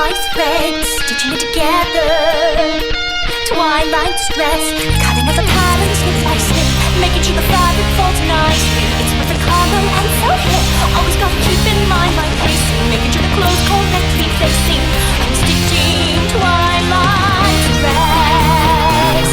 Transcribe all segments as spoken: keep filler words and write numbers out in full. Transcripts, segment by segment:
by thread, stitching it together. Twilight stress, cutting out the pattern snip by snip, making sure the fabric folds nicely. It's perfect color and so hip. Always gotta keep in mind my pacing, making sure the clothes correctly facing. I'm stitching twilight dress.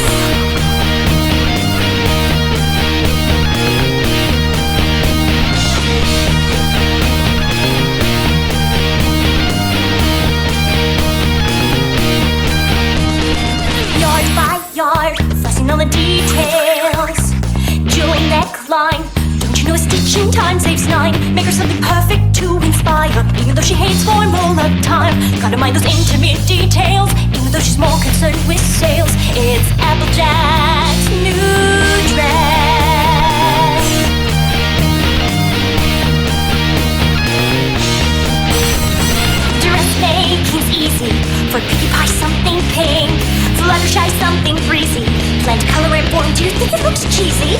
Yard by yard, fussing on the details. Jewel neckline, don't you know a stitching time saves nine? Make her something perfect to inspire, even though she hates formal time. Gotta mind those intimate details, even though she's more concerned with sales. It's Applejack's new dress. Dressmaking's easy, for Pinkie Pie something pink, Fluttershy something breezy. Plan to color it for him, do you think it looks cheesy?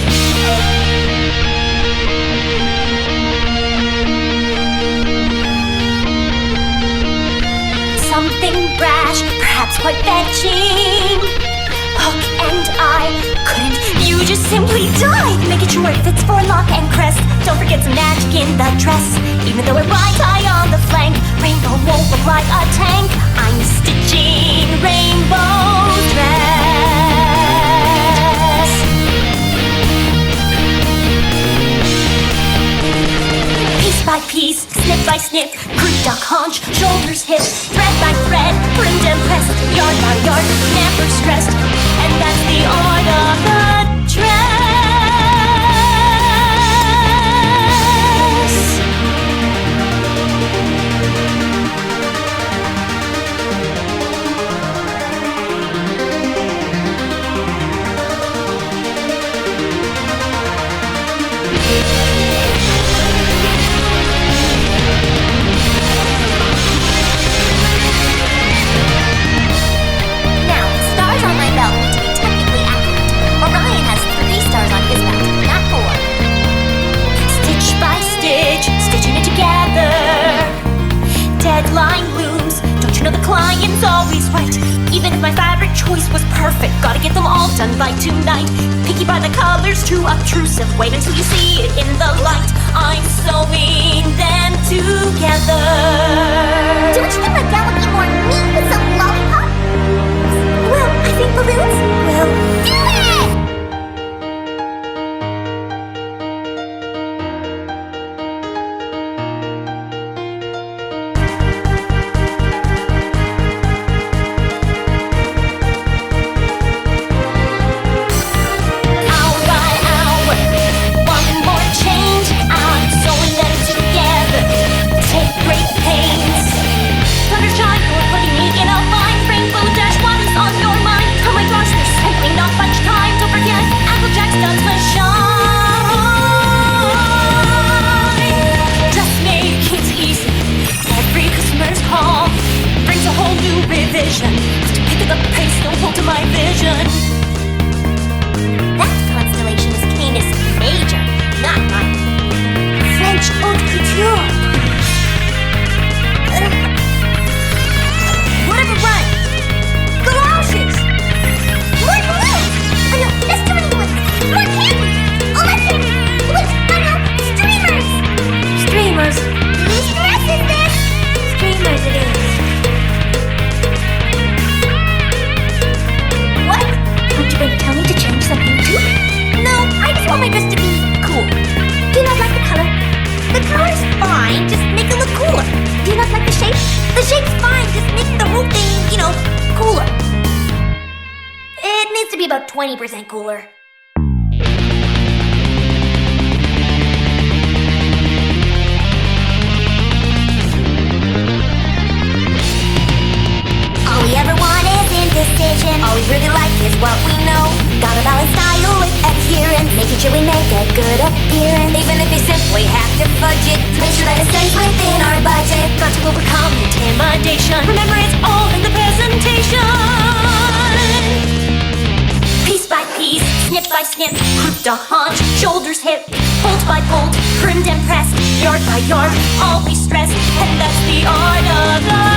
Something brash, perhaps quite fetching. Hook and eye, couldn't you just simply die? Making sure it fits for lock and crest. Don't forget some magic in the dress, even though it rides high on the flank. Rainbow won't look like a tank. I'm stitching rainbow dress. Piece by piece, snip by snip, croup, duck, haunch, shoulders, hip, thread by thread, trimmed and pressed, yard by yard, never stressed. And that's the art of the dress. Now, stars on my belt, to be technically accurate. Orion has three stars on his belt, not four. Stitch by stitch, stitching it together. Deadline looms, don't you know the client's always right? Even if my fabric choice was perfect, gotta get them all done by tonight. Picky by the colors, too obtrusive. Wait until you see it in the light. I'm sewing them together. Don't you think my gown would be more neat with some lollipop? Well, I think balloons will Do it! hour by hour. One more change, I'm sewing them together. Take great pains. Fluttershy, you're putting me in a bind. Rainbow Dash, what is on your mind? Oh my gosh, there's simply not much time. Don't forget, Applejack's does the shine. Dressmaking's easy. Every customer's call brings a whole new revision. Have to pick up the pace, don't hold to my vision. That constellation is Canis Major, not mine. French haute couture. Whatever rhyme. Galoshes! More balloons! Oh no, that's too many balloons! More candy! Oh, my candy! Wait, no, no, streamers! Streamers. Whose dress is this? Streamers it is. What? Aren't you going to tell me to change something too? No, I just want my dress to be cool. Do you not like the color? The color's fine, just make it look cooler. Do you not like the shape? The shape's fine, just make the whole thing, you know, cooler. It needs to be about twenty percent cooler. All we ever want is indecision. All we really like is what we know. Gotta balance style with adherence, making sure we make a good appearance. Even if we simply have to fudge it, to make sure that it stays within our budget. Got to overcome intimidation. Remember, it's all in the presentation. Piece by piece, snip by snip, croup to haunch, shoulders hip, bolt by bolt, trimmed and pressed, yard by yard, always stressed, and that's the art of the